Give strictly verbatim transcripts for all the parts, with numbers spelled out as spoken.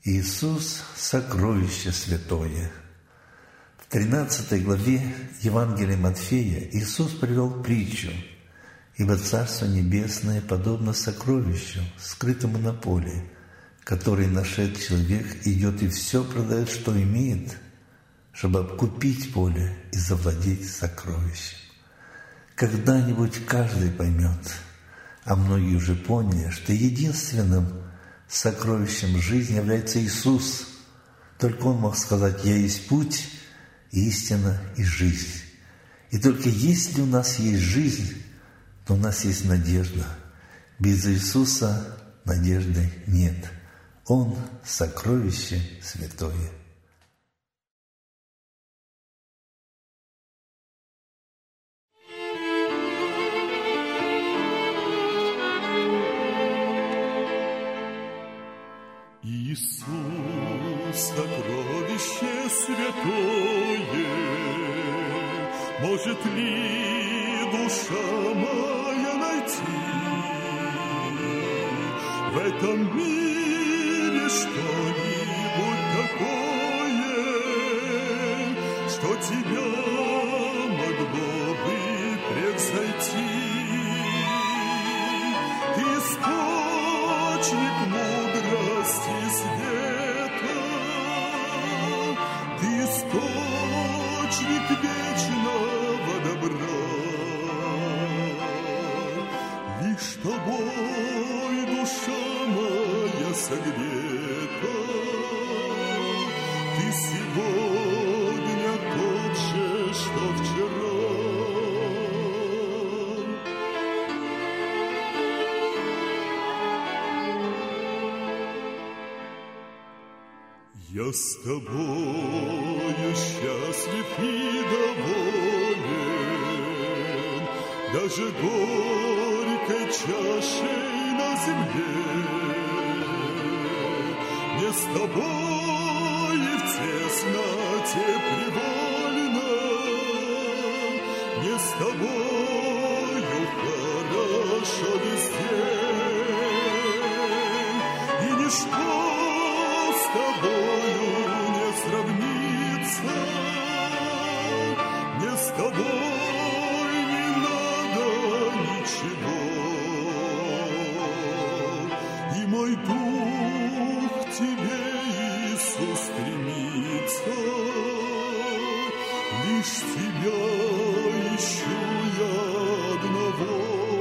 Иисус – сокровище святое. В тринадцатой главе Евангелия Матфея Иисус привел притчу: «Ибо Царство Небесное подобно сокровищу, скрытому на поле, который нашед человек, идет и все продает, что имеет, чтобы обкупить поле и завладеть сокровищем». Когда-нибудь каждый поймет, а многие уже поняли, что единственным сокровищем жизни является Иисус. Только Он мог сказать: «Я есть путь, истина и жизнь». И только если у нас есть жизнь, то у нас есть надежда. Без Иисуса надежды нет. Он – сокровище святое. Иисус, сокровище святое, может ли душа моя найти в этом мире что-нибудь такое, что тебя могло бы превзойти? Источник мудрости света, ты источник вечного добра. Лишь тобой душа моя согрета, ты сегодня тот же, что вчера. Я с тобою счастлив и доволен, даже горькой чашей на земле. Мне с тобою в тесноте привольно, мне с тобою хорошо везде, и ничто с тобою не сравнится, мне с тобой не надо ничего, и мой дух к тебе, Иисус, стремится, лишь тебя ищу я одного.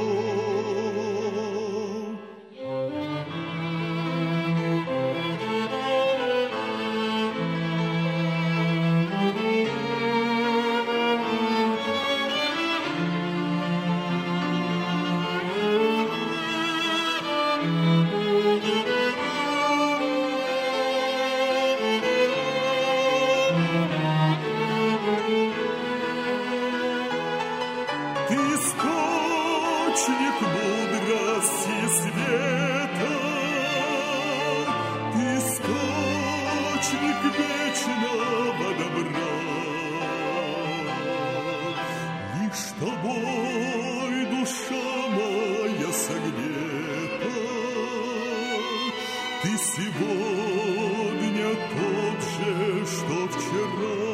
Ты источник мудрости света, ты источник вечного добра. Лишь тобой душа моя согрета, ты сегодня тот же, что вчера.